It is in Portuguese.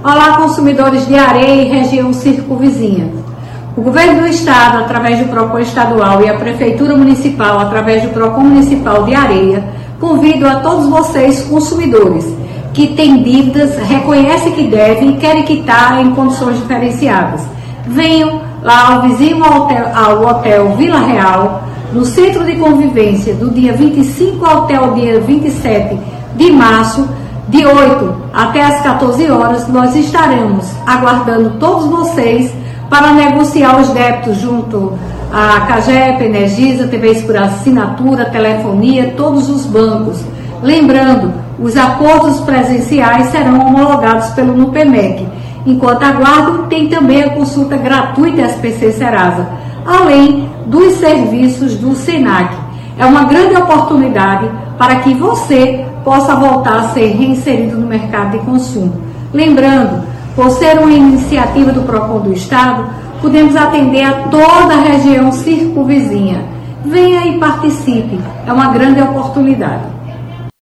Olá, consumidores de Areia e região circunvizinha. O Governo do Estado, através do PROCON estadual, e a Prefeitura Municipal, através do PROCON Municipal de Areia, convido a todos vocês, consumidores, que têm dívidas, reconhecem que devem e querem quitar em condições diferenciadas. Venham lá ao vizinho ao Hotel Vila Real, no Centro de Convivência, do dia 25 até o dia 27 de março, de 8 até as 14 horas, nós estaremos aguardando todos vocês para negociar os débitos junto à CAGEP, Energisa, TVs por assinatura, telefonia, todos os bancos. Lembrando, os acordos presenciais serão homologados pelo NUPEMEC. Enquanto aguardam, tem também a consulta gratuita SPC Serasa, além dos serviços do SENAC. É uma grande oportunidade para que você possa voltar a ser reinserido no mercado de consumo. Lembrando, por ser uma iniciativa do PROCON do Estado, podemos atender a toda a região circunvizinha. Venha e participe, é uma grande oportunidade.